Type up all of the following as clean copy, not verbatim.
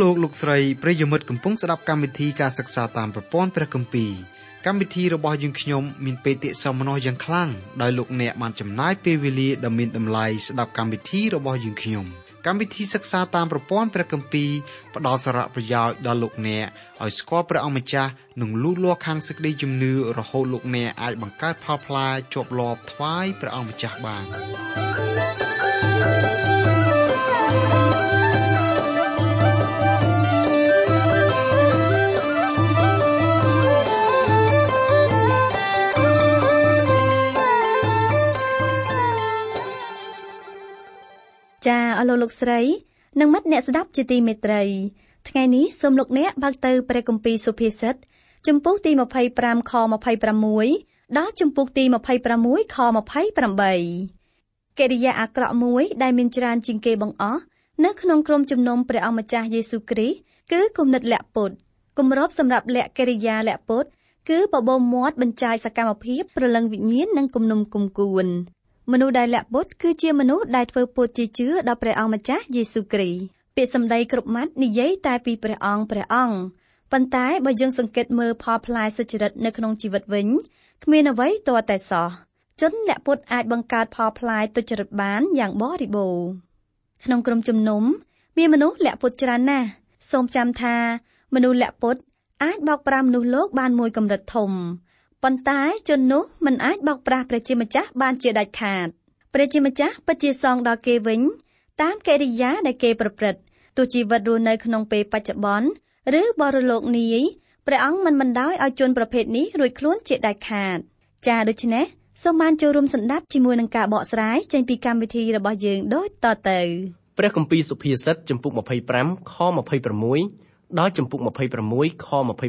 លោកលោកស្រីប្រិយមិត្តកំពុងស្ដាប់កម្មវិធីការសិក្សាតាមប្រព័ន្ធព្រះគម្ពីរកម្មវិធីរបស់យើងខ្ញុំមានបេតិសម្បត្តិយ៉ាងខ្លាំងដោយលោកអ្នកបានចំណាយពេលវេលាដ៏មានតម្លៃស្ដាប់កម្មវិធីរបស់យើងខ្ញុំកម្មវិធីសិក្សាតាមប្រព័ន្ធព្រះគម្ពីរផ្ដល់សារៈប្រយោជន៍ដល់លោកអ្នកឲ្យស្គាល់ព្រះអង្គម្ចាស់និងលូតលាស់ខាងសេចក្តីជំនឿរហូតលោកអ្នកអាចបង្កើតផលផ្លែជាប់លាប់ថ្វាយព្រះអង្គម្ចាស់បានចាអរលោកស្រីនិងមិត្តអ្នកស្ដាប់ជាទីមេត្រីថ្ងៃនេះសូមលោកអ្នកបើកទៅព្រះគម្ពីរសុភាសិតជំពូកទី25ខ26ដល់ជំពូកទី26ខ28កិរិយាអាក្រក់មួយដែលមានច្រើនជាងគេបង្អស់នៅក្នុងក្រុមជំនុំព្រះអង្គម្ចាស់យេស៊ូវគ្រីស្ទគឺគំនិតលាក់ពុតគម្របសម្រាប់លាក់កិរិយាលាក់ពុតគឺបបោមាត់បញ្ចាយសកម្មភាពប្រលឹងវិញ្ញាណនិងគំនុំគុំគួនមនុស្សដែលលាក់ពុតគឺជាមនុស្សដែលធ្វើពុតជាជឿដល់ព្រះអង្គម្ចាស់យេស៊ូវគ្រីស្ទពាក្យសម្ដីគ្រប់ម៉ាត់និយាយតែពីព្រះអង្គប៉ុន្តែបើយើងសង្កេតមើលផលផ្លែសុចរិតនៅក្នុងជីវិតវិញគ្មានអ្វីទាល់តែសោះជនលាក់ពុតអាចបង្កើតផលផ្លែទុច្ចរិតបានយ៉ាងបរិបូរណ៍ក្នុងក្រុមជំនុំមានមនុស្សលាក់ពុតច្រើនណាស់សូមចាំថាមនុស្សលាក់ពុតអាចបោកប្រាស់មនុស្សលោកបានមួយកម្រិតធំប៉ុន្តែជននោះមិនអាចបោកប្រាស់ព្រះជាម្ចាស់បានជាដាច់ខាតព្រះជាម្ចាស់ពិតជាសងដល់គេវិញតាមកិរិយាដែលគេប្រព្រឹត្តទោះជីវិតរស់នៅក្នុងពេលបច្ចុប្បន្នឬបរលោកនាយព្រះអង្គមិនបណ្ដោយឲ្យជនប្រភេទនេះរួចខ្លួនជាដាច់ខាតចាដូច្នេះសូមបានចូលរួមសន្តាប់ជាមួយនឹងការបកស្រាយចេញពីកម្មវិធីរបស់យើងដូចតទៅព្រះគម្ពីរសុភាសិតជំពូក25ខ26ដល់ជំពូក26ខ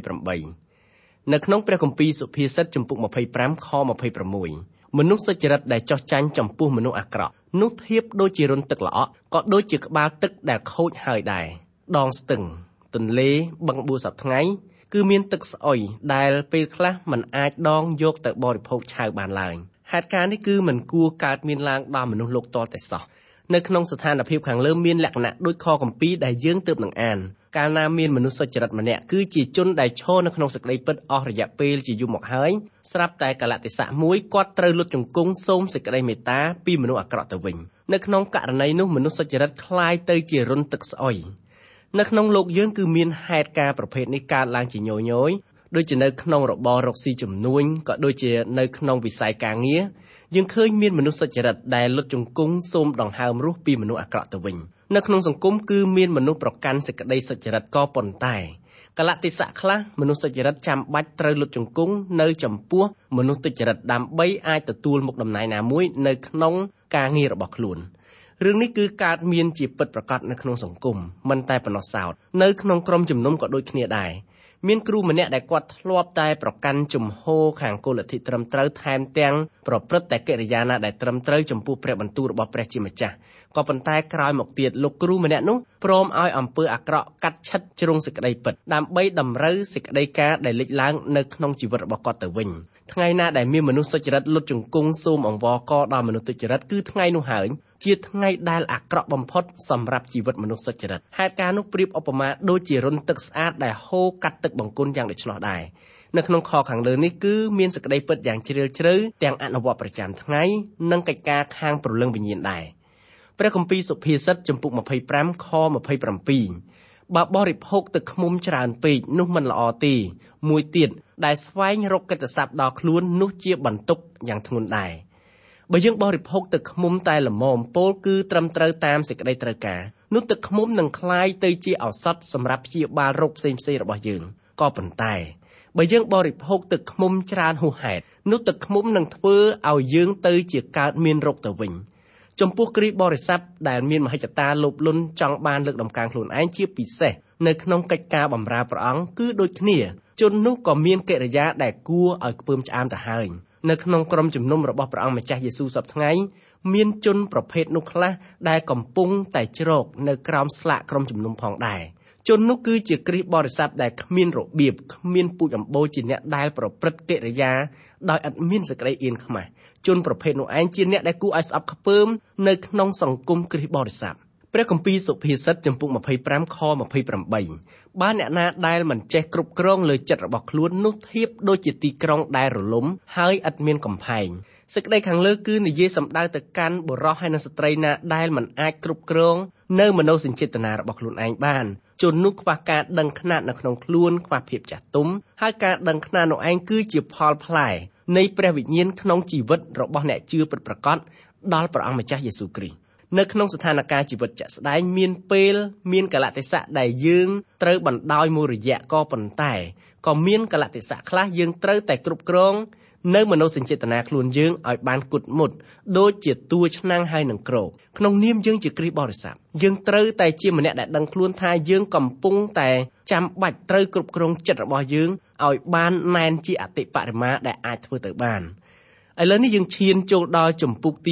28នៅក្នុងព្រះគម្ពីរសុភាសិតជំពូក25ខ26មនុស្សសុចរិតដែលចោះចាញ់ចំពោះមនុស្សអាក្រក់នោះធៀបដូចជារុនទឹកល្អក់ក៏ដូចជាក្បាលទឹកដែលខូចហើយដែរដងស្ទឹងទន្លេបឹងបួសប្ថ្ងៃគឺមានទឹកស្អុយដែលពេលខ្លះមិនអាចដងយកទៅបរិភោគឆៅបានឡើយហេតុការណ៍នេះគឺមិនគួរកើតមានឡើងដល់មនុស្សលោកតតែសោះនៅក្នុងស្ថានភាពខាងលើមានលក្ខណៈដូចខគម្ពីរដែលយើងទើបនឹងអានកាលណាមានមនុស្សសុចរិតម្នាក់គឺជាជនដែលឈរនៅក្នុងសេចក្តីពិតអស់រយៈពេលជាយូរមកហើយស្រាប់តែកលៈទេសៈមួយគាត់ត្រូវលុតជង្គង់សូមសេចក្តីមេត្តាពីមនុស្សអាក្រក់ទៅវិញនៅក្នុងករណីនោះមនុស្សសុចរិតคล้ายទៅជារុនទឹកស្អុយនៅក្នុងលោកយើងគឺមានហេតុការណ៍ប្រភេទនេះកើតឡើងជាញយៗដូចជានៅក្នុងរបររកស៊ីជំនួញក៏ដូចជានៅក្នុងវិស័យការងារយើងឃើញមានមនុស្សសុចរិតដែលលុតជង្គង់សូមដង្ហើមរស់ពីមនុស្សអាក្រក់ទៅវិញនៅក្នុងសង្គមគឺមានមនុស្សប្រកាន់សេចក្តីសុចរិតក៏ប៉ុន្តែកលៈទេសៈខ្លះមនុស្សសុចរិតចាំបាច់ត្រូវលុតជង្គង់នៅចំពោះមនុស្សទុច្ចរិតដើម្បីអាចទទួលមុខតំណែងណាមួយនៅក្នុងការងាររបស់ខ្លួនរឿងនេះគឺកើតមានជាពិតប្រាកដនៅក្នុងសង្គមមិនតែប៉ុណ្ណោះសោតនៅក្នុងក្រុមជំនុំក៏ដូចគ្នាដែរមានគ្រូម្នាក់ដែលគាត់ធ្លាប់តែប្រកាន់ជំហរខាងគោលលទ្ធិត្រឹមត្រូវថែមទាំងប្រព្រឹត្តតែកិរិយាណាដែលត្រឹមត្រូវចំពោះព្រះបន្ទូលរបស់ព្រះជាម្ចាស់ក៏ប៉ុន្តែក្រោយមកទៀតលោកគ្រូម្នាក់នោះព្រមឲ្យអំពើអាក្រក់កាត់ឆិតជ្រុងសេចក្តីពិតដើម្បីតម្រូវសេចក្តីការដែលលេចឡើងនៅក្នុងជីវិតរបស់គាត់ទៅវិញថ្ងៃណាដែលមានមនុស្សសុចរិតលុតជង្គង់សូមអង្វរករដល់មនុស្សទុច្ចរិតគឺថ្ងៃនោះហើយជាថ្ងៃដែលអាក្រក់បំផុតសម្រាប់ជីវិតមនុស្សសុចរិតហេតុការណ៍នោះប្រៀបឧបមាដូចជារុនទឹកស្អាតដែលហូរកាត់ទឹកបង្គន់យ៉ាងដូច្នោះដែរនៅក្នុងខខាងលើនេះគឺមានសេចក្តីពិតយ៉ាងជ្រាលជ្រៅទាំងអនុវត្តប្រចាំថ្ងៃនិងកិច្ចការខាងព្រលឹងវិញ្ញាណដែរព្រះគម្ពីរសុភាសិតជំពូក25ខ27បើបរិភោគទឹកឃ្មុំច្រើនពេកនោះមិនល្អទេមួយទៀតដែលស្វែងរកកិត្តិស័ព្ទដល់ខ្លួននោះជាបន្ទុកយ៉ាងធ្ងន់ដែរបើយើងបរិភោគទឹកឃ្មុំតែល្មមពោលគឺត្រឹមត្រូវតាមសេចក្តីត្រូវការនោះទឹកឃ្មុំនឹងคล้ายទៅជាឱសថសម្រាប់ព្យាបាលរោគផ្សេងៗរបស់យើងក៏ប៉ុន្តែបើយើងបរិភោគទឹកឃ្មុំច្រើនហួសហេតុនោះទឹកឃ្មុំនឹងធ្វើឲ្យយើងទៅជាកើតមានរោគទៅវិញចំពោះគ្រីស្ទបរិស័ទដែលមានមហិច្ឆតាលោភលន់ចង់បានលើកដំកើងខ្លួនឯងជាពិសេសនៅក្នុងកិច្ចការបម្រើព្រះអង្គគឺដូចគ្នាជននោះក៏មានកិរិយាដែលគួរឲ្យខ្ពើមឆ្អាមទៅហើយនៅក្នុងក្រុមជំនុំរបស់ព្រះអង្គម្ចាស់យេស៊ូវសប្តាហ៍មានជនប្រភេទនោះខ្លះដែលកំពុងតែជ្រកនៅក្រោមស្លាកក្រុមជំនុំផងដែរជននោះគឺជាគ្រីស្ទបរិស័ទដែលគ្មានរបៀបគ្មានពូជអម្បូរជាអ្នកដែលប្រព្រឹត្តកិរិយាដោយឥតមានសេចក្តីអៀនខ្មាស់ជនប្រភេទនោះឯងជាអ្នកដែលគួរឲ្យស្អប់ខ្ពើមនៅក្នុងសង្គមគ្រីស្ទបរិស័ទព្រះគម្ពីរសុភាសិតចំពុក25ខ28បើអ្នកណាដែលមិនចេះគ្រប់គ្រងលើចិត្តរបស់ខ្លួននោះធៀបដូចជាទីក្រុងដែលរលំហើយឥតមានកំផែងសេចក្តីខាងលើគឺនិយាយសំដៅទៅកាន់បុរសហើយនិងស្ត្រីណាដែលមិនអាចគ្រប់គ្រងនៅមនោសញ្ចេតនារបស់ខ្លួនឯងបានជននោះខ្វះការដឹងខ្នាតនៅក្នុងខ្លួនខ្វះភាពចាស់ទុំហើយការដឹងខ្នាតនោះឯងគឺជាផលផ្លែនៃព្រះវិញ្ញាណក្នុងជីវិតរបស់អ្នកជឿពិតប្រាកដដល់ព្រះអង្គម្ចាស់យេស៊ូវគ្រីស្ទនៅក្នុងស្ថានភាពជីវិតជាក់ស្ដែងមានពេលមានកលៈទេសៈដែលយើងត្រូវបណ្ដោយមួយរយៈក៏ប៉ុន្តែក៏មានកលៈទេសៈខ្លះយើងត្រូវតែគ្រប់គ្រងនៅមនោសញ្ចេតនាខ្លួនយើងឲ្យបានគត់មុតដូចជាតួឆ្នាំងហើយនឹងក្រោកក្នុងនាមយើងជាគ្រីស្ទបរិស័ទយើងត្រូវតែជាម្នាក់ដែលដឹងខ្លួនថាយើងកំពុងតែចាំបាច់ត្រូវគ្រប់គ្រងចិត្តរបស់យើងឲ្យបានណែនជាអតិបរមាដែលអាចធ្វើទៅបានឥឡូវនេះយើងឈានចូលដល់ជំពូកទី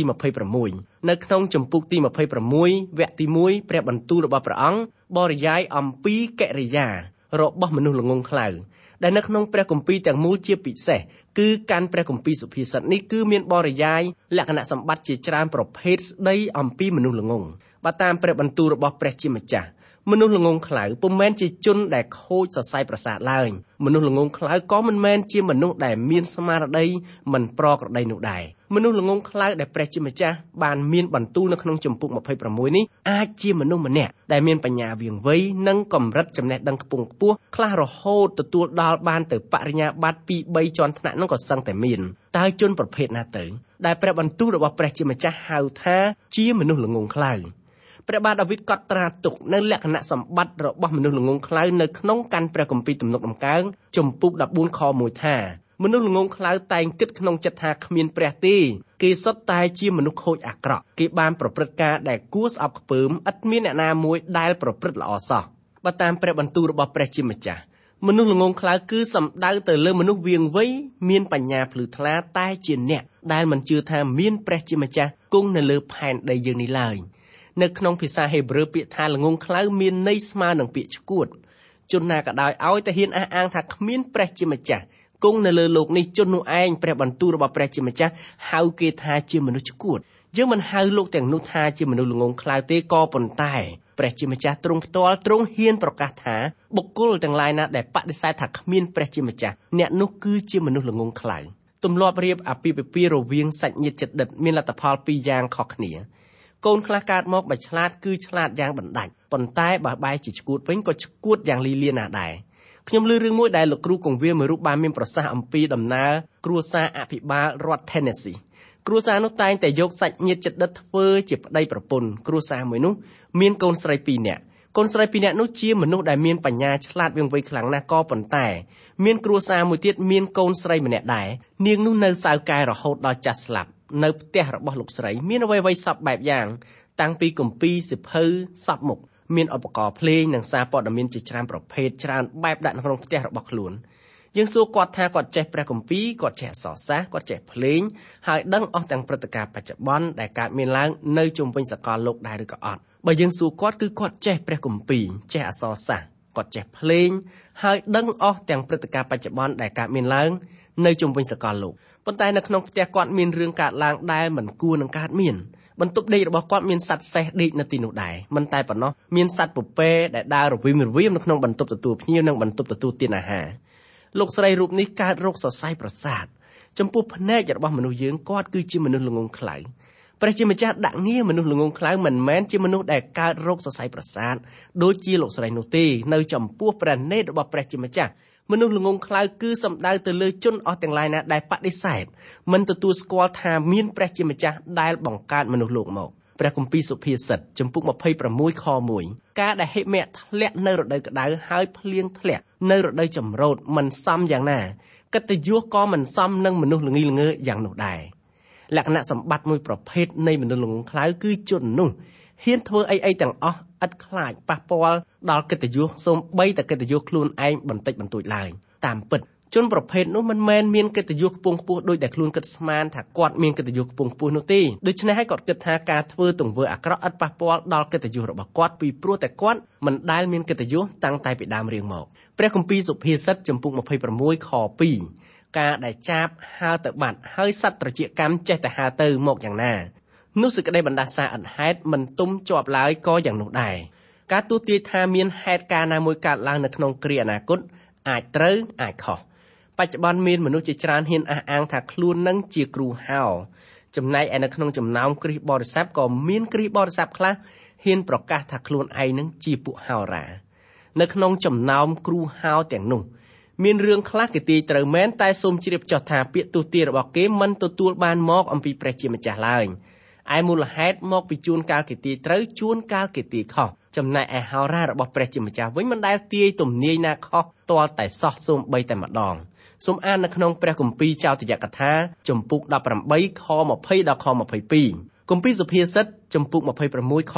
26នៅក្នុងជំពូកទី26វគ្គទី1ព្រះបន្ទូលរបស់ព្រះអង្គបរិយាយអំពីកិរិយារបស់មនុស្សល្ងង់ខ្លៅដែលនៅក្នុងព្រះគម្ពីរទាំងមូលជាពិសេសគឺកាន់ព្រះគម្ពីរសុភាសិតនេះគឺមានបរិយាយលក្ខណៈសម្បត្តិជាច្រើនប្រភេទស្ដីអំពីមនុស្សល្ងង់បើតាមព្រះបន្ទូលរបស់ព្រះជាម្ចាស់មនុស្សល្ងង់ខ្លៅពុំមែនជាជនដែលខូចសរសៃប្រសាទឡើយមនុស្សល្ងង់ខ្លៅក៏មិនមែនជាមនុស្សដែលមានស្មារតីមិនប្រក្រតីនោះដែរមនុស្សល្ងង់ខ្លៅដែលព្រះជាម្ចាស់បានមានបន្ទូលនៅក្នុងជំពូក26នេះអាចជាមនុស្សម្នាក់ដែលមានបញ្ញាវាងវៃនិងកម្រិតចំណេះដឹងខ្ពង់ខ្ពស់ខ្លះរហូតទទួលដល់បានទៅបរិញ្ញាបត្រ 2-3 ជាន់ថ្នាក់នោះក៏សឹងតែមានតើជនប្រភេទណាទៅដែលព្រះបន្ទូលរបស់ព្រះជាម្ចាស់ហៅថាជាមនុស្សល្ងង់ខ្លៅព្រះបាទដាវីតកត់ត្រាទុកនៅលក្ខណៈសម្បត្តិរបស់មនុស្សល្ងង់ខ្លៅនៅក្នុងកាន់ព្រះគម្ពីរទំនុកដំកើងជំពូក14ខ1ថាមនុស្សល្ងង់ខ្លៅតែងគិតក្នុងចិត្តថាគ្មានព្រះទេគេសុទ្ធតែជាមនុស្សខូចអាក្រក់គេបានប្រព្រឹត្តការដែលគួរស្អប់ខ្ពើមឥតមានអ្នកណាមួយដែលប្រព្រឹត្តល្អសោះបើតាមព្រះបន្ទូលរបស់ព្រះជាម្ចាស់មនុស្សល្ងង់ខ្លៅគឺសំដៅទៅលើមនុស្សវាងវៃមានបញ្ញាភ្លឺថ្លាតែជាអ្នកដែលមិនជឿថាមានព្រះជាម្ចាស់គង់នៅលើផែនដីយើងនេះឡើយនៅក្នុងភាសាហេប្រឺពាក្យថាល្ងង់ខ្លៅមានន័យស្មើនឹងពាក្យឆ្កួតជនណាក៏ដោយឲ្យតែហ៊ានអះអាងថាគ្មានព្រះជាម្ចាស់គង់នៅលើโลกនេះជននោះឯងព្រះបន្ទូលរបស់ព្រះជាម្ចាស់ហៅគេថាជាមនុស្សឆ្កួតយើងមិនហៅលោកទាំងនោះថាជាមនុស្សល្ងង់ខ្លៅទេក៏ប៉ុន្តែព្រះជាម្ចាស់ទ្រង់ផ្ទាល់ទ្រង់ហ៊ានប្រកាសថាបុគ្គលទាំងឡាយណាដែលបដិសេធថាគ្មានព្រះជាម្ចាស់អ្នកនោះគឺជាមនុស្សល្ងង់ខ្លៅទម្លាប់រៀបអាពាហ៍ពិពាហ៍រវាងសាច់ញាតិជិតដិតមានលទ្ធផលពីរយ៉ាងខុសគ្នាកូនខ្លះកើតមកបើឆ្លាតគឺឆ្លាតយ៉ាងបណ្ដាច់ប៉ុន្តែបើបែរជាឆ្កួតវិញក៏ឆ្កួតយ៉ាងលីលាណាស់ដែរខ្ញុំឮរឿងមួយដែលលោកគ្រូកងវាលមួយរូបបានមានប្រសាសន៍អំពីដំណើរគ្រួសារអភិបាលរដ្ឋ Tennessee គ្រួសារនោះតែងតែយកសាច់ញាតិជិតដិតធ្វើជាប្តីប្រពន្ធគ្រួសារមួយនោះមានកូនស្រី2នាក់កូនស្រី2នាក់នោះជាមនុស្សដែលមានបញ្ញាឆ្លាតវាងវៃខ្លាំងណាស់ក៏ប៉ុន្តែមានគ្រួសារមួយទៀតមានកូនស្រីម្នាក់ដែរនាងនោះនៅសៅកែរហូតដល់ចាស់ស្លាប់នៅផ្ទះរបស់លោកស្រីមានអ្វីៗសពបែបយ៉ាងតាំងពីគម្ពីរសិភៅសពមុខមានឧបករណ៍ភ្លេងនិងសារព័ត៌មានជាច្រើនប្រភេទច្រើនបែបដាក់នៅក្នុងផ្ទះរបស់ខ្លួនយើងសួរគាត់ថាគាត់ចេះព្រះគម្ពីរគាត់ចេះអក្សរសាស្ត្រគាត់ចេះភ្លេងហើយដឹងអស់ទាំងព្រឹត្តិការណ៍បច្ចុប្បន្នដែលកើតមានឡើងនៅជុំវិញសកលលោកដែរឬក៏អត់បើយើងសួរគាត់គឺគាត់ចេះព្រះគម្ពីរចេះអក្សរសាស្ត្រគាត់ចេះភ្លេងហើយដឹងអស់ទាំងព្រឹត្តិការណ៍បច្ចុប្បន្នដែលកើតមានឡើងនៅជុំវិញសកលលោកប៉ុន្តែនៅក្នុងផ្ទះគាត់មានរឿងកើតឡើងដែលមិនគួរនឹងកើតមានបន្ទប់ដេករបស់គាត់មានសត្វសេះដេកនៅទីនោះដែរមិនតែប៉ុណ្ណោះមានសត្វពពែដែលដើររវីមរវាមនៅក្នុងបន្ទប់ទទួលភ្ញៀវនិងបន្ទប់ទទួលទានអាហារលោកស្រីរូបនេះកើតរោគសរសៃប្រសាទចំពោះភ្នែករបស់មនុស្សយើងគាត់គឺជាមនុស្សល្ងង់ខ្លៅព្រះជាម្ចាស់ដាក់ងារមនុស្សល្ងង់ខ្លៅមិនមែនជាមនុស្សដែលកើតរោគសរសៃប្រសាទដូចជាលោកស្រីនោះទេនៅចំពោះព្រះនេតរបស់ព្រះជាម្ចាស់មនុស្សល្ងង់ខ្លៅគឺសំដៅទៅលើជនអស់ទាំងឡាយណាដែលបដិសេធមិនទទួលស្គាល់ថាមានព្រះជាម្ចាស់ដែលបង្កើតមនុស្សលោកមកព្រះគម្ពីរសុភាសិតជំពូក26ខ1ការដែលហិមៈធ្លាក់នៅរដូវក្តៅហើយភ្លៀងធ្លាក់នៅរដូវចម្រូតមិនសមយ៉ាងណាកិត្តិយសក៏មិនសមនឹងមនុស្សល្ងីល្ងើយ៉ាងនោះដែរលក្ខណៈសម្បត្តិមួយប្រភេទនៃមនុស្សល្ងង់ខ្លៅគឺជននោះហ៊ានធ្វើអីទាំងអស់ឥតខ្លាចប៉ះពាល់ដល់កិត្តិយសសូម្បីតែកិត្តិយសខ្លួនឯងបន្តិចបន្តួចឡើយតាមពិតជនប្រភេទនោះមិនមែនមានកិត្តិយសខ្ពង់ខ្ពស់ដូចដែលខ្លួនគិតស្មានថាគាត់មានកិត្តិយសខ្ពង់ខ្ពស់នោះទេដូច្នេះហើយគាត់គិតថាការធ្វើទង្វើអាក្រក់ឥតប៉ះពាល់ដល់កិត្តិយសរបស់គាត់ពីព្រោះតែគាត់មិនដែលមានកិត្តិយសតាំងតែពីដើមរៀងមកព្រះគម្ពីរសុភាសិតចំពុក26ខ2ការដែលចាបហើរទៅបាត់ហើយសត្វត្រចៀកកម្មចេះតែហើរទៅមកយ៉ាងណានោះសេចក្តីបណ្ដាសាអត់ហេតុមិនទុំជាប់ឡើយក៏យ៉ាងនោះដែរការទូទាយថាមានហេតុការណ៍ណាមួយកើតឡើងនៅក្នុងគ្រាអនាគតអាចត្រូវអាចខុសបច្ចុប្បន្នមានមនុស្សជាច្រើនហ៊ានអះអាងថាខ្លួននឹងជាគ្រូហោចំណែកឯនៅក្នុងចំណោមគ្រិស្តបរិស័ទក៏មានគ្រិស្តបរិស័ទខ្លះហ៊ានប្រកាសថាខ្លួនឯងនឹងជាពួកហោរានៅក្នុងចំណោមគ្រូហោទាំងនោះមានរឿងខ្លះគេទាយត្រូវមែនតែសូមជ្រាបចុះថាពាក្យទូទាយរបស់គេមិនទទួលបានមកអំពីព្រះជាម្ចាស់ឡើយឯមូលហេតុមកពីជួនកាលគេទាយត្រូវជួនកាលគេទាយខុសចំណែកឯហោរារបស់ព្រះជាម្ចាស់វិញមិនដែលទាយទំនាយណាខុសទាល់តែសោះសូម្បីតែម្ដងសូមអាននៅក្នុងព្រះគម្ពីរចោទយកថាជំពូក18ខ20ដល់ខ22គម្ពីរសុភាសិតជំពូក26ខ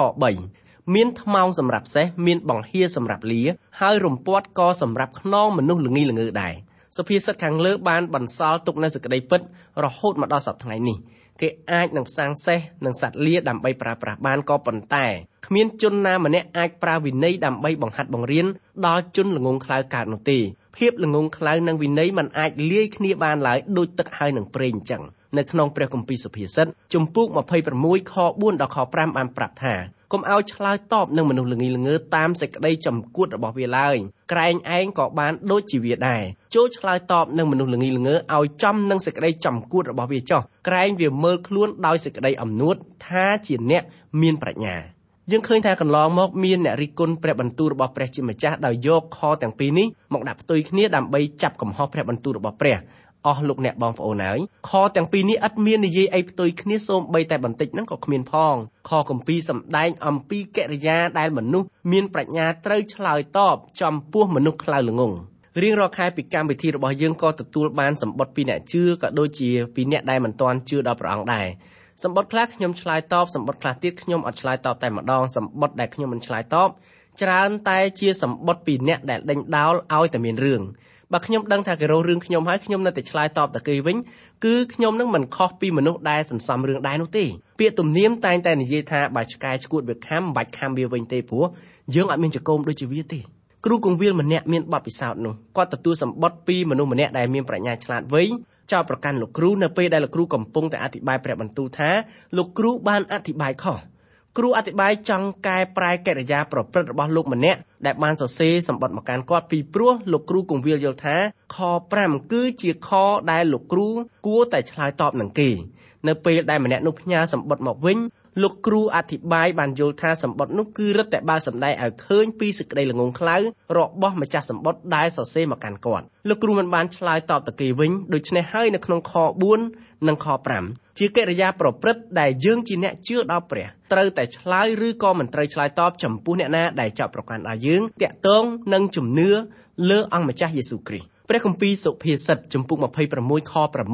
3មានថ្មោងសម្រាប់សេះមានបង្ហៀសម្រាប់លាហើយរំពាត់ក៏សម្រាប់ខ្នងមនុស្សល្ងីល្ងើដែរសុភាសិតខាងលើបានបន្សល់ទុកនៅសេចក្តីពិតរហូតមកដល់សប្តាហ៍ថ្ងៃនេះគេអាចនឹងផ្សាំងសេះនិងសត្វលាដើម្បីប្រើប្រាស់បានក៏ប៉ុន្តែគ្មានជនណាម្នាក់អាចប្រើវិន័យដើម្បីបង្ហាត់បង្រៀនដល់ជនល្ងងខ្លៅកើតនោះទេភាពល្ងងខ្លៅនិងវិន័យមិនអាចលាយគ្នាបានឡើយដូចទឹកហើយនឹងប្រេងអញ្ចឹងនៅក្នុងព្រះគម្ពីរសុភាសិតជំពូក26ខ4ដល់ខ5បានប្រាប់ថាកុំឲ្យឆ្លើយតបនឹងមនុស្សល្ងីល្ងើតាមសេចក្តីចំគួតរបស់វាឡើយក្រែងឯងក៏បានដូចជាវាដែរចូលឆ្លើយតបនឹងមនុស្សល្ងីល្ងើឲ្យចំនឹងសេចក្តីចំគួតរបស់វាចុះក្រែងវាមើលខ្លួនដោយសេចក្តីអំនួតថាជាអ្នកមានប្រាជ្ញាយើងឃើញថាកន្លងមកមានអ្នករិះគន់ព្រះបន្ទូលរបស់ព្រះជាម្ចាស់ដោយយកខទាំងពីរនេះមកដាក់ផ្ទុយគ្នាដើម្បីចាប់កំហុសព្រះបន្ទូលរបស់ព្រះអស់លោកអ្នកបងប្អូនហើយខទាំងពីរនេះឥតមាននិយាយអីផ្ទុយគ្នាសូម្បីតែបន្តិចហ្នឹងក៏គ្មានផងខគម្ពីរសម្ដែងអំពីកិរិយាដែលមនុស្សមានប្រាជ្ញាត្រូវឆ្លើយតបចំពោះមនុស្សខ្លៅល្ងងរៀងរាល់ខែពីកម្មវិធីរបស់យើងក៏ទទួលបានសម្បត្តិពីអ្នកជឿក៏ដូចជាពីអ្នកដែលមិនទាន់ជឿដល់ព្រះអង្គដែរសម្បត្តិខ្លះខ្ញុំឆ្លើយតបសម្បត្តិខ្លះទៀតខ្ញុំអត់ឆ្លើយតបតែម្ដងសម្បត្តិដែលខ្ញុំមិនឆ្លើយតបច្រើនតែជាសម្បត្តិពីអ្នកដែលដេញដោលឲ្យតែមានរឿងបើខ្ញុំដឹងថាគេរករឿងខ្ញុំហើយខ្ញុំនៅតែឆ្លើយតបទៅគេវិញគឺខ្ញុំនឹងមិនខុសពីមនុស្សដែលសន្សំរឿងដែរនោះទេពាក្យទំនៀមតែងតែនិយាយថាបើឆ្កែឆ្កួតវាខាំមិនបាច់ខាំវាវិញទេព្រោះយើងអត់មានចង្កូមដូចជាវាទេគ្រូគង្វាលម្នាក់មានបទពិសោធន៍នោះគាត់ទទួលសម្បត្តិពីមនុស្សម្នាក់ដែលមានប្រាជ្ញាឆ្លាតវៃចោទប្រកាន់លោកគ្រូនៅពេលដែលលោកគ្រូកំពុងតែអធិប្បាយព្រះបន្ទូលថាលោកគ្រូបានអធិប្បាយខុសគ្រូអធិប្បាយចង់កែប្រែកិរិយាប្រព្រឹត្តរបស់លោកម្នាក់ដែលបានសរសេរសម្បត្តិមកកាន់គាត់ពីព្រោះលោកគ្រូគង្វាលយល់ថាខ5គឺជាខដែលលោកគ្រូគួរតែឆ្លើយតបនឹងគេនៅពេលដែលម្នាក់នោះផ្ញើសម្បត្តិមកវិញលោកគ្រូអធិប្បាយបានយល់ថាសម្បត្តិនោះគឺរឹតតែបើសម្ដែងឲ្យឃើញពីសេចក្តីល្ងងខ្លៅរបស់ម្ចាស់សម្បត្តិដែលសរសេរមកកាន់គាត់លោកគ្រូមិនបានឆ្លើយតបទៅគេវិញដូច្នេះហើយនៅក្នុងខ4និងខ5ជាកិរិយាប្រព្រឹត្តដែលយើងជាអ្នកជឿដល់ព្រះត្រូវតែឆ្លើយឬក៏មិនត្រូវឆ្លើយតបចំពោះអ្នកណាដែលចោទប្រកាន់ដល់យើងតាក់ទងនឹងជំនឿលើអង្គម្ចាស់យេស៊ូវគ្រីស្ទព្រះគម្ពីរសុភាសិតជំពូក26ខ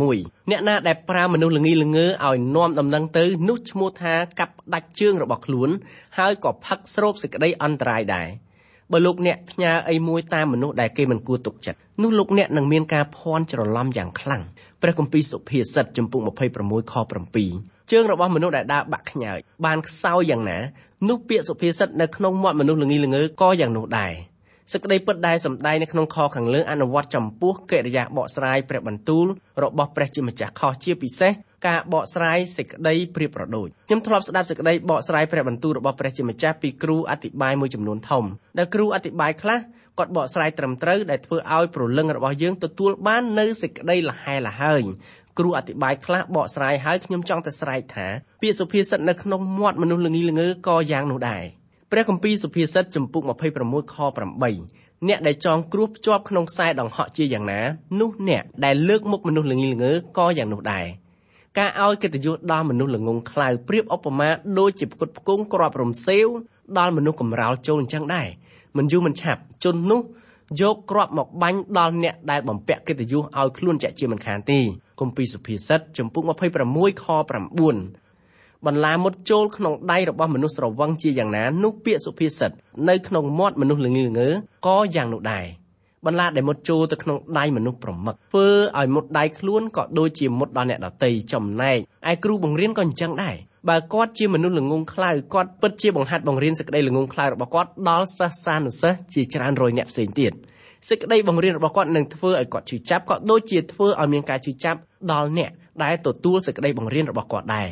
6អ្នកណាដែលប្រើមនុស្សល្ងីល្ងើឲ្យនាំដំណឹងទៅនោះឈ្មោះថាកាប់ផ្ដាច់ជើងរបស់ខ្លួនហើយក៏ផឹកស្រូបសេចក្តីអន្តរាយដែរបើលោកអ្នកផ្ញើអីមួយតាមមនុស្សដែលគេមិនគួរទុកចិត្តនោះលោកអ្នកនឹងមានការភ័ន្តច្រឡំយ៉ាងខ្លាំងព្រះគម្ពីរសុភាសិតជំពូក26ខ7ជើងរបស់មនុស្សដែលដើរបាក់ខ្ញើចបានខ្សោយយ៉ាងណានោះពាក្យសុភាសិតនៅក្នុងមាត់មនុស្សល្ងីល្ងើក៏យ៉ាងនោះដែរសេចក្តីពិតដែលសម្ដែងនៅក្នុងខខាងលើអនុវត្តចំពោះកិរិយាបកស្រាយព្រះបន្ទូលរបស់ព្រះជាម្ចាស់ខុសជាពិសេសការបកស្រាយសេចក្តីប្រៀបប្រដូចខ្ញុំធ្លាប់ស្ដាប់សេចក្តីបកស្រាយព្រះបន្ទូលរបស់ព្រះជាម្ចាស់ពីគ្រូអធិប្បាយមួយចំនួនធំដែលគ្រូអធិប្បាយខ្លះគាត់បកស្រាយត្រឹមត្រូវដែលធ្វើឲ្យព្រលឹងរបស់យើងទទួលបាននៅសេចក្តីលហែលហើយគ្រូអធិប្បាយខ្លះបកស្រាយហើយខ្ញុំចង់តែស្រែកថាពាក្យសុភាសិតនៅក្នុងមាត់មនុស្សល្ងីល្ងើក៏យ៉ាងនោះដែរព្រះគម្ពីរសុភាសិតជំពូក26ខ8អ្នកដែលចងគ្រោះភ្ជាប់ក្នុងខ្សែដង្ហក់ជាយ៉ាងណានោះអ្នកដែលលើកមុខមនុស្សល្ងីល្ងើក៏យ៉ាងនោះដែរការឲ្យកិត្តិយសដល់មនុស្សល្ងងខ្លៅប្រៀបឧបមាដូចជាផ្គត់ផ្គង់គ្រាប់រំសេវដល់មនុស្សកំរោលចូលអញ្ចឹងដែរមិនយូរមិនឆាប់ជននោះយកគ្រាប់មកបាញ់ដល់អ្នកដែលបំពាក់កិត្តិយសឲ្យខ្លួនចាក់ជាមិនខានទេគម្ពីរសុភាសិតជំពូក26ខ9បន្លាមុតចូលក្នុងដៃរបស់មនុស្សស្រវឹងជាយ៉ាងណានោះពាក្យសុភាសិតនៅក្នុងមាត់មនុស្សល្ងីល្ងើក៏យ៉ាងនោះដែរបន្លាដែលមុតចូលទៅក្នុងដៃមនុស្សប្រមឹកធ្វើឲ្យមុតដៃខ្លួនក៏ដូចជាមុតដល់អ្នកដទៃចំណែកឯគ្រូបង្រៀនក៏អញ្ចឹងដែរបើគាត់ជាមនុស្សល្ងងខ្លៅគាត់ពិតជាបង្ហាត់បង្រៀនសេចក្តីល្ងងខ្លៅរបស់គាត់ដល់សិស្សានុសិស្សជាច្រើនរយអ្នកផ្សេងទៀតសេចក្តីបង្រៀនរបស់គាត់នឹងធ្វើឲ្យគាត់ឈឺចាប់ក៏ដូចជាធ្វើឲ្យមានការឈឺចាប់ដល់អ្នកដែលទទួលសេចក្តីបង្រៀនរបស់គាត់ដែរ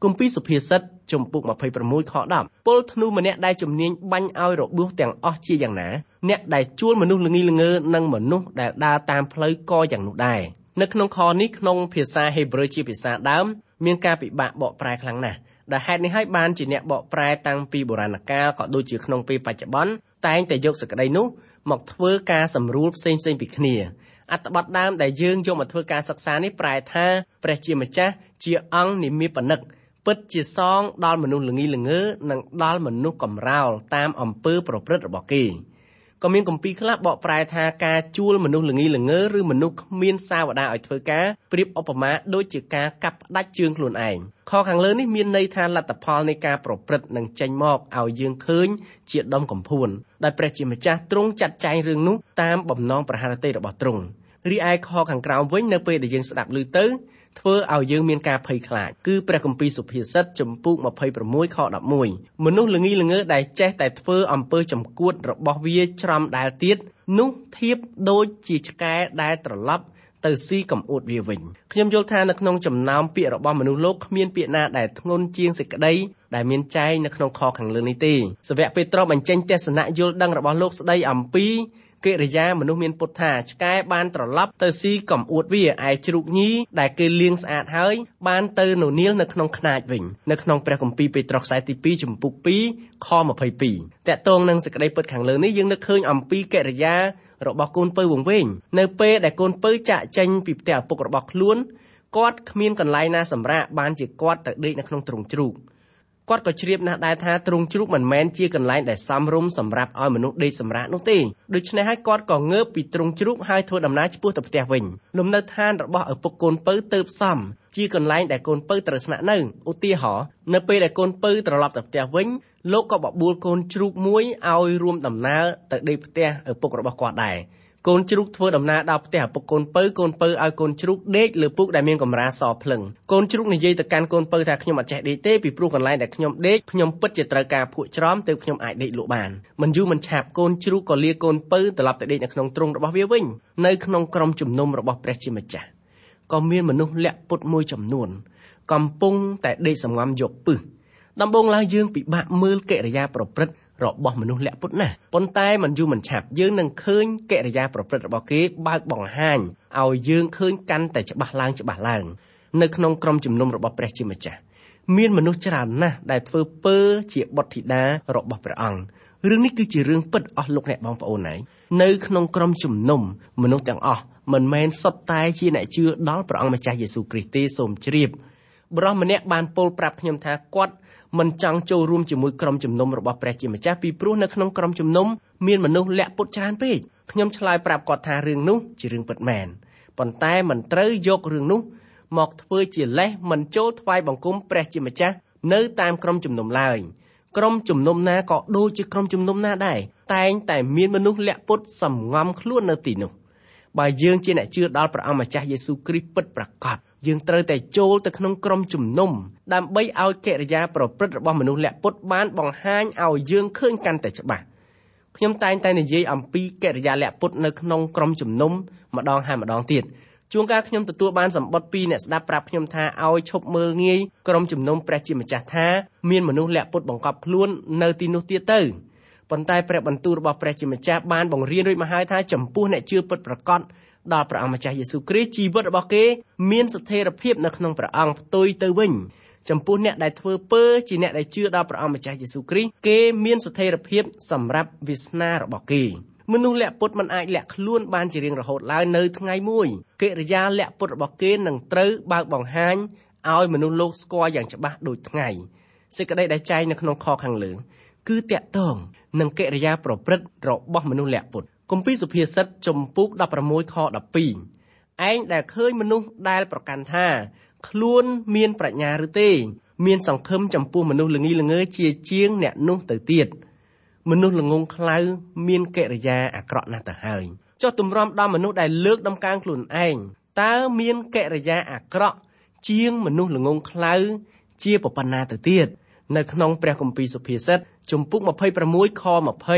គម្ពីរសុភាសិតជំពូក26ខ10ពលធ្នូម្នាក់ដែលជំនាញបាញ់ឲ្យរបួសទាំងអស់ជាយ៉ាងណាអ្នកដែលជួលមនុស្សល្ងីល្ងើនិងមនុស្សដែលដើរតាមផ្លូវក៏យ៉ាងនោះដែរនៅក្នុងខនេះក្នុងភាសាហេប្រឺជាភាសាដើមមានការពិបាកបកប្រែខ្លាំងណាស់ដែលហេតុនេះហើយបានជាអ្នកបកប្រែតាំងពីបុរាណកាលក៏ដូចជាក្នុងពេលបច្ចុប្បន្នតែងតែយកសេចក្តីនោះមកធ្វើការសម្រួលផ្សេងៗពីគ្នាអត្ថបទដើមដែលយើងយកមកធ្វើការសិក្សានេះប្រែថាព្រះជាម្ចាស់ជាអង្គនិមិត្តបនិកពិតជាសងដល់មនុស្សល្ងីល្ងើនិងដល់មនុស្សកំរោលតាមអំពើប្រព្រឹត្តរបស់គេក៏មានគម្ពីរខ្លះបកប្រែថាការជួលមនុស្សល្ងីល្ងើឬមនុស្សគ្មានសាវតាឲ្យធ្វើការប្រៀបឧបមាដូចជាការកាប់ផ្ដាច់ជើងខ្លួនឯងខខាងលើនេះមានន័យថាលទ្ធផលនៃការប្រព្រឹត្តនឹងចេញមកឲ្យយើងឃើញជាដុំកំភួនដែលព្រះជាម្ចាស់ទ្រង់ចាត់ចែងរឿងនោះតាមបំណងប្រហារតីរបស់ទ្រង់រីឯខខាងក្រោមវិញនៅពេលដែលយើងស្ដាប់ឮទៅធ្វើឲ្យយើងមានការភ័យខ្លាចគឺព្រះគម្ពីរសុភាសិតជំពូក26ខ11មនុស្សល្ងីល្ងើដែលចេះតែធ្វើអំពើចំកួតរបស់វាច្រំដែលទៀតនោះធៀបដូចជាឆ្កែដែលត្រឡប់ទៅស៊ីកំអួតវាវិញខ្ញុំយល់ថានៅក្នុងចំណោមពាក្យរបស់មនុស្សលោកគ្មានពាក្យណាដែលធ្ងន់ជាងសេចក្តីដែលមានចែងនៅក្នុងខខាងលើនេះទេសាវកពេត្រុសបញ្ចេញទស្សនៈយល់ដឹងរបស់លោកស្ដីអំពីកិរិយាមនុស្សមានពុតថាឆ្កែបានត្រឡប់ទៅស៊ីកំអួតវាឯជ្រូកញីដែលគេលាងស្អាតហើយបានទៅននៀលនៅក្នុងខ្នាចវិញនៅក្នុងព្រះគម្ពីរពេត្រុសខ្សែទី2ជំពូក2ខ22តកតងនឹងសេចក្តីពិតខាងលើនេះយើងនឹកឃើញអំពីកិរិយារបស់កូនពៅវង្វេងនៅពេលដែលកូនពៅចាក់ចេញពីផ្ទះឪពុករបស់ខ្លួនគាត់គ្មានកន្លែងណាសម្រាកបានជាគាត់ទៅដេកនៅក្នុងទ្រុងជ្រូកគាត់ក៏ជ្រាបណាស់ដែរថាទ្រុងជ្រូកមិនមែនជាកន្លែងដែលសមរម្យសម្រាប់ឲ្យមនុស្សដេកសម្រាកនោះទេដូច្នេះហើយគាត់ក៏ងើបពីទ្រុងជ្រូកហើយធ្វើដំណើរឆ្ពោះទៅផ្ទះវិញលំនៅឋានរបស់ឪពុកកូនពៅទៅផ្សំជាកន្លែងដែលកូនពៅត្រូវស្នាក់នៅឧទាហរណ៍នៅពេលដែលកូនពៅត្រឡប់ទៅផ្ទះវិញលោកក៏បបួលកូនជ្រូកមួយឲ្យរួមដំណើរទៅដេកផ្ទះឪពុករបស់គាត់ដែរកូនជ្រូកធ្វើដំណើរដល់ផ្ទះឪពុកកូនពៅឲ្យកូនជ្រូកដេកលើពូកដែលមានកម្រាលសភ្លឹងកូនជ្រូកនិយាយទៅកាន់កូនពៅថាខ្ញុំអត់ចេះដេកទេពីព្រោះកន្លែងដែលខ្ញុំដេកខ្ញុំពិតជាត្រូវការភក់ច្រំទើបខ្ញុំអាចដេកលក់បានមិនយូរមិនឆាប់កូនជ្រូកក៏លាកូនពៅត្រឡប់ទៅដេកនៅក្នុងទ្រុងរបស់វាវិញនៅក្នុងក្រុមជំនុំរបស់ព្រះជាម្ចាស់ក៏មានមនុស្សលាក់ពុតមួយចំនួនកំពុងតែដេកសម្ងំយកពឹសដំបូងឡើយយើងពិបាកមើលកិរិយាប្រព្រឹត្តរបស់មនុស្សលាក់ពុតណាស់ប៉ុន្តែមិនយូរមិនឆាប់យើងនឹងឃើញកិរិយាប្រព្រឹត្តរបស់គេបើកបង្ហាញឲ្យយើងឃើញកាន់តែច្បាស់ឡើងនៅក្នុងក្រុមជំនុំរបស់ព្រះជាម្ចាស់មានមនុស្សច្រើនណាស់ដែលធ្វើពើជាបុត្រធីតារបស់ព្រះអង្គរឿងនេះគឺជារឿងពិតអស់លោកអ្នកបងប្អូនហើយនៅក្នុងក្រុមជំនុំមនុស្សទាំងអស់មិនមែនសុទ្ធតែជាអ្នកជឿដល់ព្រះអង្គម្ចាស់យេស៊ូវគ្រីស្ទទេសូមជ្រាបបរិះម្នាក់បានពោលប្រាប់ខ្ញុំថាគាត់មិនចង់ចូលរួមជាមួយក្រុមជំនុំរបស់ព្រះជាម្ចាស់ពីព្រោះនៅក្នុងក្រុមជំនុំមានមនុស្សលាក់ពុតច្រើនពេកខ្ញុំឆ្លើយប្រាប់គាត់ថារឿងនោះជារឿងពិតមែនប៉ុន្តែមិនត្រូវយករឿងនោះមកធ្វើជាលេសមិនចូលថ្វាយបង្គំព្រះជាម្ចាស់នៅតាមក្រុមជំនុំឡើយក្រុមជំនុំណាក៏ដូចជាក្រុមជំនុំណាដែរតែងតែមានមនុស្សលាក់ពុតសំងំខ្លួននៅទីនោះបើយើងជាអ្នកជឿដល់ព្រះអង្គម្ចាស់យេស៊ូវគ្រីស្ទពិតប្រាកដយើងត្រូវតែចូលទៅក្នុងក្រុមជំនុំដើម្បីឲ្យកិរិយាប្រព្រឹត្តរបស់មនុស្សលាក់ពុតបានបង្ហាញឲ្យយើងឃើញកាន់តែច្បាស់ខ្ញុំតែងតែនិយាយអំពីកិរិយាលាក់ពុតនៅក្នុងក្រុមជំនុំម្ដងហើយម្ដងទៀតជួនកាលខ្ញុំទទួលបានសម្បត្តិពីអ្នកស្ដាប់ប្រាប់ខ្ញុំថាឲ្យឈប់មើលងាយក្រុមជំនុំព្រះជាម្ចាស់ថាមានមនុស្សលាក់ពុតបង្កប់ខ្លួននៅទីនោះទៀតទៅប៉ុន្តែព្រះបន្ទូលរបស់ព្រះជាម្ចាស់បានបង្រៀនរួចមកហើយថាចំពោះអ្នកជឿពិតប្រាកដដល់ព្រះអង្គម្ចាស់យេស៊ូវគ្រីស្ទជីវិតរបស់គេមានស្ថិរភាពនៅក្នុងព្រះអង្គផ្ទុយទៅវិញចំពោះអ្នកដែលធ្វើពើជាអ្នកដែលជឿដល់ព្រះអង្គម្ចាស់យេស៊ូវគ្រីស្ទគេមានស្ថិរភាពសម្រាប់វាសនារបស់គេមនុស្សលាក់ពុតមិនអាចលាក់ខ្លួនបានជារៀងរហូតឡើយនៅថ្ងៃមួយកិរិយាលាក់ពុតរបស់គេនឹងត្រូវបើកបង្ហាញឲ្យមនុស្សលោកស្គាល់យ៉ាងច្បាស់ដូចថ្ងៃសេចក្តីដែលចែងនៅក្នុងខខាងលើគឺតាក់ទងនឹងកិរិយាប្រព្រឹត្តរបស់មនុស្សលាក់ពុតគម្ពីរសុភាសិតជំពូក16ខ12ឯងដែលឃើញមនុស្សដែលប្រកាន់ថាខ្លួនមានប្រាជ្ញាឬទេមានសង្ឃឹមចំពោះមនុស្សល្ងីល្ងើជាជាងអ្នកនោះទៅទៀតមនុស្សល្ងងខ្លៅមានកិរិយាអាក្រក់ណាស់ទៅហើយចុះទម្រាំដល់មនុស្សដែលលើកដំកើងខ្លួនឯងតើមានកិរិយាអាក្រក់ជាងមនុស្សល្ងងខ្លៅជាប៉ុណ្ណាទៅទៀតនៅក្នុងព្រះគម្ពីរសុភាសិតជំពូក26ខ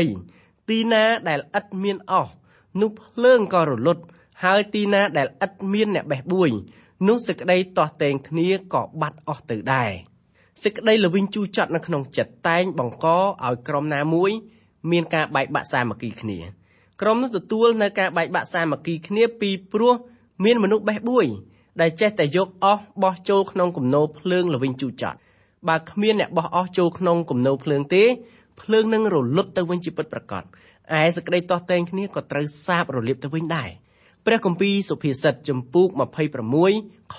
20ទីណាដែលឥតមានអស់នោះភ្លើងក៏រលត់ហើយទីណាដែលឥតមានអ្នកបេះបួយនោះសេចក្តីទាស់ទែងគ្នាក៏បាត់អស់ទៅដែរសេចក្តីល្វីងជូរចត់នៅក្នុងចិត្តតែងបង្កឲ្យក្រុមណាមួយមានការបែកបាក់សាមគ្គីគ្នាក្រុមនោះទទួលនៅការបែកបាក់សាមគ្គីគ្នាពីព្រោះមានមនុស្សបេះបួយដែលចេះតែយកអស់បោះចូលក្នុងគំនរភ្លើងល្វីងជូរចត់បើគ្មានអ្នកបោះអស់ចូលក្នុងគំនរភ្លើងទេភ្លើងនឹងរលត់ទៅវិញជាពិតប្រាកដឯសេចក្តីទាស់ទែងគ្នាក៏ត្រូវសាបរលាបទៅវិញដែរព្រះគម្ពីរសុភាសិតចំពុក26ខ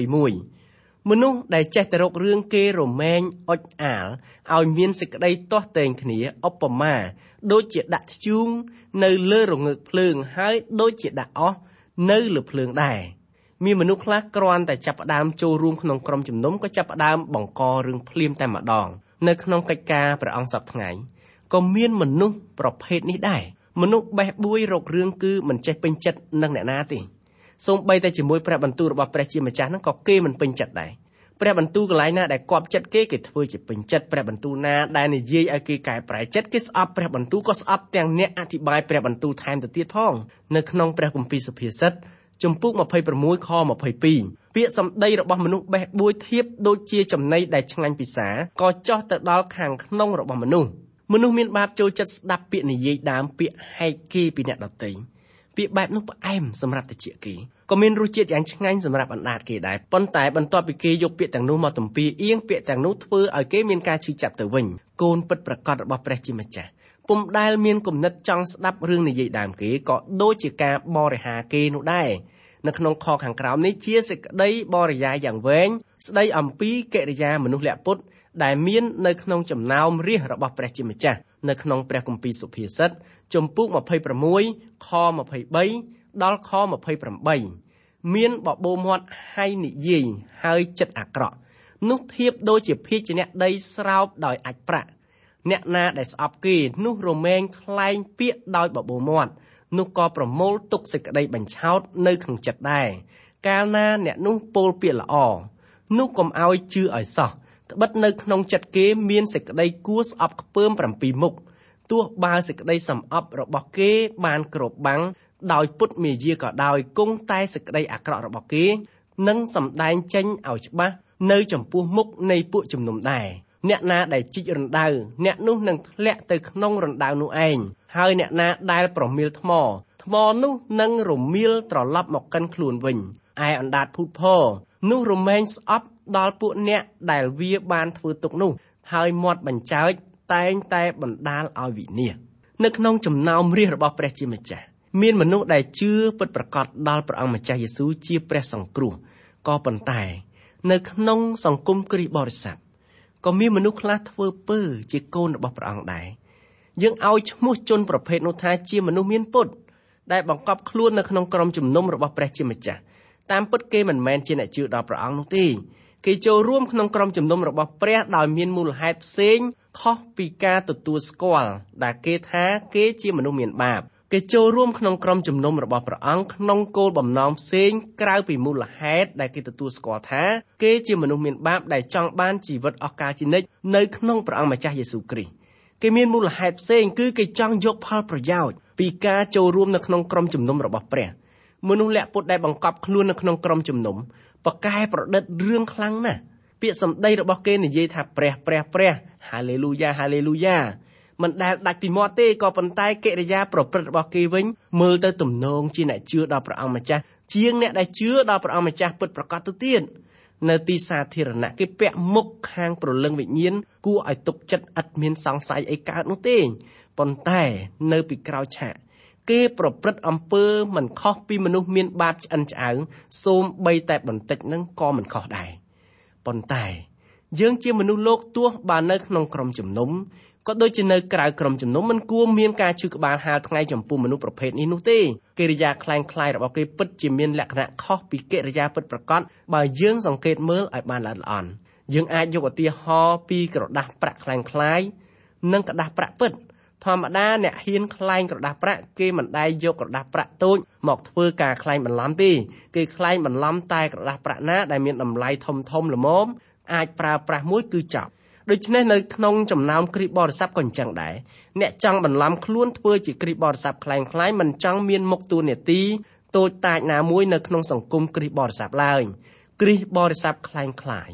21មនុស្សដែលចេះតែរករឿងគេរមែងអុចអាលឲ្យមានសេចក្តីទាស់ទែងគ្នាឧបមាដូចជាដាក់ធ្យូងនៅលើរងើកភ្លើងហើយដូចជាដាក់អស់នៅលើភ្លើងដែរមានមនុស្សខ្លះគ្រាន់តែចាប់ផ្ដើមចូលរួមក្នុងក្រុមជំនុំក៏ចាប់ផ្ដើមបង្ករឿងភ្លាមតែម្ដងនៅក្នុងកិច្ចការព្រះអង្គសប្តាហ៍ថ្ងៃក៏មានមនុស្សប្រភេទនេះដែរមនុស្សបេះបួយរករឿងគឺមិនចេះពេញចិត្តនឹងអ្នកណាទេសូម្បីតែជាមួយព្រះបន្ទូលរបស់ព្រះជាម្ចាស់ហ្នឹងក៏គេមិនពេញចិត្តដែរព្រះបន្ទូលកន្លែងណាដែលគប់ចិត្តគេធ្វើជាពេញចិត្តព្រះបន្ទូលណាដែលនិយាយឲ្យគេកែប្រែចិត្តគេស្អប់ព្រះបន្ទូលក៏ស្អប់ទាំងអ្នកអធិប្បាយព្រះបន្ទូលថែមទៅទៀតផងនៅក្នុងព្រះគម្ពីរសុភាសិតចំពុក26ខ22ពាក្យសម្ដីរបស់មនុស្សបេះបួយធៀបដូចជាចំណីដែលឆ្ងាញ់ពិសាក៏ចោះទៅដល់ខាងក្នុងរបស់មនុស្សមានបាបចូលចិត្តស្ដាប់ពាក្យនិយាយដើមពាក្យហែកគេពីអ្នកដទៃពាក្យបែបនោះផ្អែមសម្រាប់តិចគេក៏មានរសជាតិយ៉ាងឆ្ងាញ់សម្រាប់អណ្ដាតគេដែរប៉ុន្តែបន្ទាប់ពីគេយកពាក្យទាំងនោះមកទំពាអៀងពាក្យទាំងនោះធ្វើឲ្យគេមានការឈឺចាប់ទៅវិញកូនពិតប្រាកដរបស់ព្រះជាម្ចាស់ពុំដែលមានគំនិតចង់ស្ដាប់រឿងនិយាយដើមគេក៏ដូចជាការបរិហាគេនោះដែរនៅក្នុងខខាងក្រោមនេះជាសេចក្តីបរិយាយយ៉ាងវែងស្ដីអំពីកិរិយាមនុស្សលាក់ពុតដែលមាននៅក្នុងចំណោមរាស្ត្ររបស់ព្រះជាម្ចាស់នៅក្នុងព្រះគម្ពីរសុភាសិតចំពុក26ខ23ដល់ខ28មានបបោមាត់ហើយនិយាយហើយចិត្តអាក្រក់នោះធៀបដូចជាភេជ្ជៈដីស្រោបដោយអាចប្រាក់អ្នកណាដែលស្អប់គេនោះរមែងខ្លែងពាក្យដោយបបោមាត់នោះក៏ប្រមូលទុកសេចក្តីបញ្ឆោតនៅក្នុងចិត្តដែរកាលណាអ្នកនោះពោលពាក្យល្អនោះកុំឲ្យជឿឲ្យសោះត្បិតនៅក្នុងចិត្តគេមានសេចក្តីគួរស្អប់ខ្ពើម7មុខទោះបើសេចក្តីសំអប់របស់គេបានគ្របបាំងដោយពុតមាយាក៏ដោយគង់តែសេចក្តីអាក្រក់របស់គេនឹងសម្ដែងចេញឲ្យច្បាស់នៅចំពោះមុខនៃពួកជំនុំដែរអ្នកណាដែលជីករណ្ដៅអ្នកនោះនឹងធ្លាក់ទៅក្នុងរណ្ដៅនោះឯងហើយអ្នកណាដែលប្រមៀលថ្មនោះនឹងរមៀលត្រឡប់មកកិនខ្លួនវិញឯអណ្ដាតភូតផនោះរមែងស្អប់ដល់ពួកអ្នកដែលវាបានធ្វើទុកនោះហើយមាត់បញ្ចើចតែងតែបណ្ដាលឲ្យវិនាសនៅក្នុងចំណោមរាស្ត្ររបស់ព្រះជាម្ចាស់មានមនុស្សដែលជឿពិតប្រាកដដល់ព្រះអង្គម្ចាស់យេស៊ូវជាព្រះសង្គ្រោះក៏ប៉ុន្តែនៅក្នុងសង្គមគ្រីស្ទបរិស័ទក៏មានមនុស្សខ្លះធ្វើពើជាកូនរបស់ព្រះអង្គដែរយើងឲ្យឈ្មោះជនប្រភេទនោះថាជាមនុស្សមានពុតដែលបង្កប់ខ្លួននៅក្នុងក្រុមជំនុំរបស់ព្រះជាម្ចាស់តាមពិតគេមិនមែនជាអ្នកជឿដល់ព្រះអង្គនោះទេគេចូលរួមក្នុងក្រុមជំនុំរបស់ព្រះដោយមានមូលហេតុផ្សេងខុសពីការទទួលស្គាល់ដែលគេថាគេជាមនុស្សមានបាបគេចូលរួមក្នុងក្រុមជំនុំរបស់ព្រះអង្គក្នុងគោលបំណងផ្សេងក្រៅពីមូលហេតុដែលគេទទួលស្គាល់ថាគេជាមនុស្សមានបាបដែលចង់បានជីវិតអស់កលជានិច្ចនៅក្នុងព្រះអង្គម្ចាស់យេស៊ូវគ្រីស្ទគេមានមូលហេតុផ្សេងគឺគេចង់យកផលប្រយោជន៍ពីការចូលរួមនៅក្នុងក្រុមជំនុំរបស់ព្រះមនុស្សលាក់ពុតដែលបង្កប់ខ្លួននៅក្នុងក្រុមជំនុំប្រកែប្រឌិតរឿងខ្លាំងណាស់ពាក្យសម្ដីរបស់គេនិយាយថាព្រះហាឡេលូយ៉ាមិនដែលដាច់ពីមាត់ទេក៏ប៉ុន្តែកិរិយាប្រព្រឹត្តរបស់គេវិញមើលទៅទំនងជាអ្នកជឿដល់ព្រះអង្គម្ចាស់ជាងអ្នកដែលជឿដល់ព្រះអង្គម្ចាស់ពិតប្រាកដទៅទៀតនៅទីសាធារណៈគេពាក់មុខខាងព្រលឹងវិញ្ញាណគួរឲ្យទុកចិត្តឥតមានសង្ស័យអីកើតនោះទេប៉ុន្តែនៅពីក្រោយឆាកគេប្រព្រឹត្តអំពើមិនខុសពីមនុស្សមានបាបឆ្អិនឆ្អៅសូម្បីតែបន្តិចនឹងក៏មិនខុសដែរប៉ុន្តែយើងជាមនុស្សលោកទោះបើនៅក្នុងក្រុមជំនុំក៏ដូចជានៅក្រៅក្រុមជំនុំមិនគួរមានការឈឺក្បាលហាលថ្ងៃចំពោះមនុស្សប្រភេទនេះនោះទេកិរិយាคล้ายៗរបស់គេពិតជាមានលក្ខណៈខុសពីកិរិយាពិតប្រាកដបើយើងសង្កេតមើលឲ្យបានល្អិតល្អន់យើងអាចយកឧទាហរណ៍ពីក្រដាសប្រាក់คล้ายៗនិងក្រដាសប្រាក់ពិតធម្មតាអ្នកហ៊ានคล้ายក្រដាសប្រាក់គេមិនដែលយកក្រដាសប្រាក់តូចមកធ្វើការคล้ายបន្លំទេគេคล้ายបន្លំតែក្រដាសប្រាក់ណាដែលមានតម្លៃធំល្មមអាចប្រើប្រាស់មួយគឺចប់ដូច្នេះនៅក្នុងចំណោមគ្រីស្ទបរិស័ទក៏អញ្ចឹងដែរអ្នកចង់បន្លំខ្លួនធ្វើជាគ្រីស្ទបរិស័ទคล้ายមិនចង់មានមុខតួនាទីតូចតាចណាមួយនៅក្នុងសង្គមគ្រីស្ទបរិស័ទឡើយគ្រីស្ទបរិស័ទคล้าย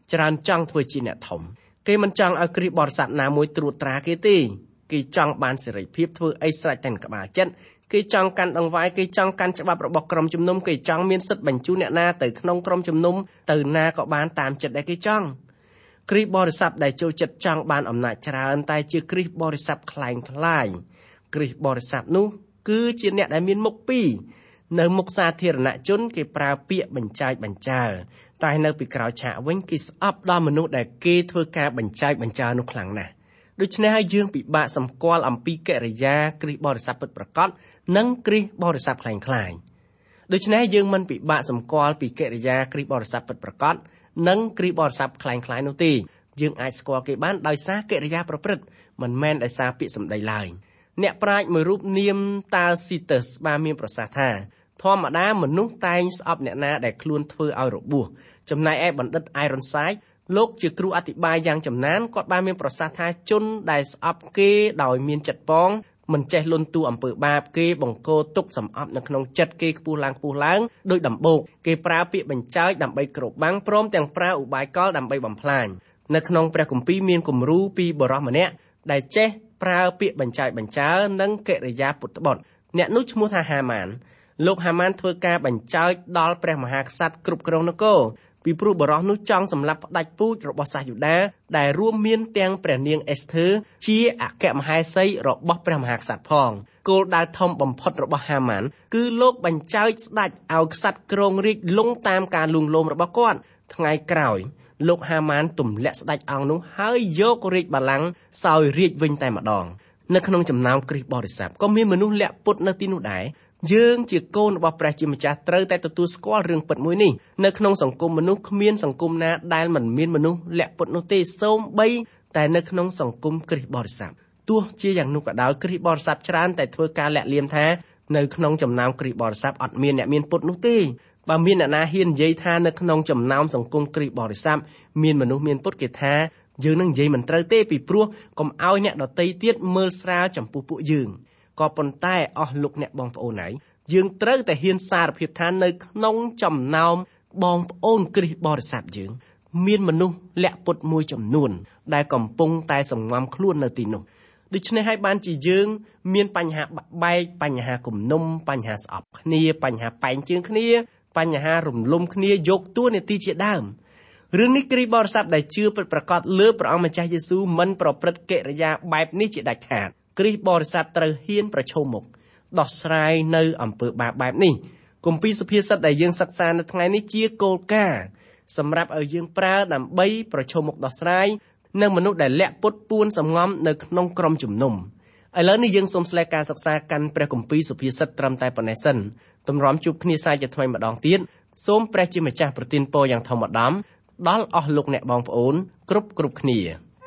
ច្រើនចង់ធ្វើជាអ្នកធំគេមិនចង់ឲ្យគ្រីស្ទបរិស័ទណាមួយត្រួតត្រាគេទេគេចង់បានសេរីភាពធ្វើអីស្រេចតែក្បាលចិត្តគេចង់កាន់ដង្វាយគេចង់កាន់ច្បាប់របស់ក្រុមជំនុំគេចង់មានសិទ្ធិបញ្ជូនអ្នកណាទៅក្នុងក្រុមជំនុំទៅណាក៏បានតាមចិត្តដែលគេចង់គ្រីស្ទបរិស័ទដែលចូលចិត្តចង់បានអំណាចច្រើនតែជាគ្រីស្ទបរិស័ទខ្លែងខ្លាយគ្រីស្ទបរិស័ទនោះគឺជាអ្នកដែលមានមុខពីរនៅមុខសាធារណជនគេប្រើពាក្យបញ្ចែកបញ្ចើតែនៅពីក្រោយឆាកវិញគេស្អប់ដល់មនុស្សដែលគេធ្វើការបញ្ចែកបញ្ចើនោះខ្លាំងណាស់ដូច្នេះហើយយើងពិបាកសម្គាល់អំពីកិរិយាគ្រីស្ទបរិស័ទពិតប្រាកដនិងគ្រីស្ទបរិស័ទខ្លែងខ្លាយដូច្នេះយើងមិនពិបាកសម្គាល់ពីកិរិយាគ្រីស្ទបរិស័ទពិតប្រាកដនិងគ្រីស្ទបរិស័ទខ្លែងខ្លាយនោះទេយើងអាចស្គាល់គេបានដោយសារកិរិយាប្រព្រឹត្តមិនមែនដោយសារពាក្យសម្ដីឡើយអ្នកប្រាជ្ញមួយរូបនាមតាស៊ីទើសបានមានប្រសាសន៍ថាធម្មតាមនុស្សតែងស្អប់អ្នកណាដែលខ្លួនធ្វើឲ្យរបួសចំណែកឯបណ្ឌិតអៃរ៉ុនសាយលោកជាគ្រូអធិប្បាយយ៉ាងចំណានគាត់បានមានប្រសាសន៍ថាជនដែលស្អប់គេដោយមានចិត្តប៉ងមិនចេះលន់តួអំពើបាបគេបង្កទុកសម្អប់នៅក្នុងចិត្តគេខ្ពស់ឡើងដោយដំបូកគេប្រើពាក្យបញ្ចើចដើម្បីគ្របបាំងព្រមទាំងប្រើឧបាយកលដើម្បីបំផ្លាញនៅក្នុងព្រះគម្ពីរមានគំរូពីបុរសម្នាក់ដែលចេះប្រើពាក្យបញ្ចើចបញ្ចើនិងកិរិយាពុតត្បុតអ្នកនោះឈ្មោះថាហាម៉ានលោកហាម៉ានធ្វើការបញ្ចើចដល់ព្រះមហាក្សត្រគ្រប់គ្រងនគរពីព្រោះបរិសនោះចង់សម្លាប់ផ្ដាច់ពូជរបស់សាសយូដាដែលរួមមានទាំងព្រះនាងអេសធើជាអគ្គមហេសីរបស់ព្រះមហាក្សត្រផងគោលដៅធំបំផុតរបស់ហាម៉ានគឺលោកបញ្ចើចស្ដេចឲ្យក្សត្រគ្រងរាជ្យលង់តាមការលួងលោមរបស់គាត់ថ្ងៃក្រោយលោកហាម៉ានទម្លាក់ស្ដេចអង្គនោះហើយយករាជបល្ល័ង្កសោយរាជវិញតែម្ដងនៅក្នុងចំណោមគ្រីស្ទបរិស័ទក៏មានមនុស្សលាក់ពុតនៅទីនោះដែរយើងជាកូនរបស់ព្រះជាម្ចាស់ត្រូវតែទទួលស្គាល់រឿងពិតមួយនេះនៅក្នុងសង្គមមនុស្សគ្មានសង្គមណាដែលមិនមានមនុស្សលាក់ពុតនោះទេសូម្បីតែនៅក្នុងសង្គមគ្រីស្ទបរិស័ទទោះជាយ៉ាងនោះក៏ដោយគ្រីស្ទបរិស័ទច្រើនតែធ្វើការលាក់លៀមថានៅក្នុងចំណោមគ្រីស្ទបរិស័ទអត់មានអ្នកមានពុតនោះទេបើមានអ្នកណាហ៊ាននិយាយថានៅក្នុងចំណោមសង្គមគ្រីស្ទបរិស័ទមានមនុស្សមានពុតគេថាយើងនឹងនិយាយមិនត្រូវទេពីព្រោះកុំឲ្យអ្នកដទៃទៀតមើលស្រាលចំពោះពួកយើងក៏ប៉ុន្តែអស់លោកអ្នកបងប្អូនហើយយើងត្រូវតែហ៊ានសារភាពថានៅក្នុងចំណោមបងប្អូនគ្រីស្ទបរិស័ទយើងមានមនុស្សលាក់ពុតមួយចំនួនដែលកំពុងតែសង្ងំខ្លួននៅទីនោះដូច្នេះហើយបានជាយើងមានបញ្ហាបាក់បែកបញ្ហាគំនុំបញ្ហាស្អប់គ្នាបញ្ហាប៉ែងជើងគ្នាបញ្ហារំលំគ្នាយកតួនាទីជាដើមរឿងនេះគ្រីស្ទបរិស័ទដែលជឿពិតប្រាកដលើព្រះអង្គម្ចាស់យេស៊ូវមិនប្រព្រឹត្តកិរិយាបែបនេះជាដាច់ខាតគ្រីស្ទបរិស័ទត្រូវហ៊ានប្រឈមមុខដោះស្រាយនៅអំពើបាបបែបនេះគម្ពីរសុភាសិតដែលយើងសិក្សានៅថ្ងៃនេះជាគោលការណ៍សម្រាប់ឲ្យយើងប្រើដើម្បីប្រឈមមុខដោះស្រាយនឹងមនុស្សដែលលាក់ពុតពួនសំងំនៅក្នុងក្រុមជំនុំឥឡូវនេះយើងសូមស្លែកការសិក្សាកាន់ព្រះគម្ពីរសុភាសិតត្រឹមតែប៉ុណ្ណេះសិនទម្រាំជួបគ្នាសាជាថ្មីម្ដងទៀតសូមព្រះជាម្ចាស់ប្រទានពរយ៉ាងធំឧត្តមដល់អស់លោកអ្នកបងប្អូនគ្រប់គ្នា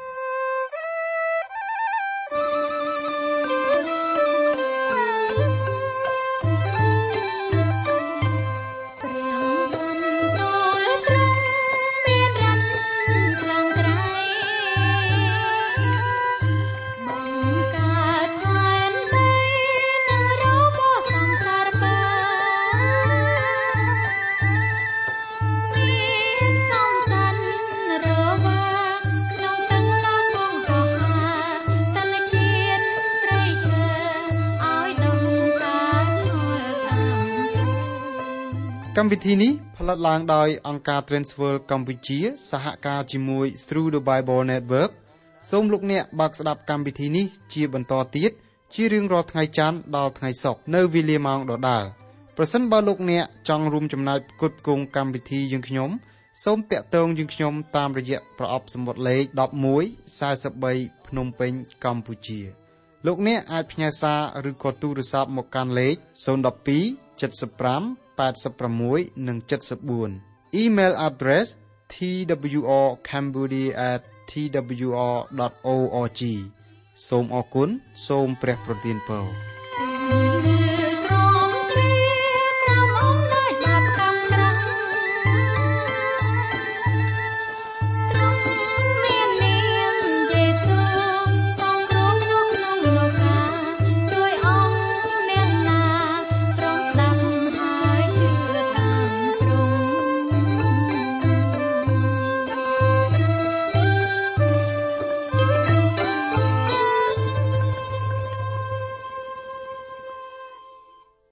កម្មវិធីនេះផលិតឡើងដោយអង្គការ Transworld កម្ពុជាសហការជាមួយ Through the Bible Network សូមលោកអ្នកបើកស្ដាប់កម្មវិធីនេះជាបន្តទៀតជារៀងរាល់ថ្ងៃច័ន្ទដល់ថ្ងៃសុក្រនៅវេលាម៉ោងដដែលប្រសិនបើលោកអ្នកចង់រួមចំណែកផ្គត់ផ្គង់កម្មវិធីយើងខ្ញុំសូមតាក់ទងយើងខ្ញុំតាមរយៈប្រអប់សំបុត្រលេខ1143ភ្នំពេញកម្ពុជាលោកអ្នកអាចផ្ញើសារឬក៏ទូរស័ព្ទមកកាន់លេខ012 75 86 និង 74 Email address twrcambodia@twr.org សូមអរគុណសូមព្រះប្រទានពរ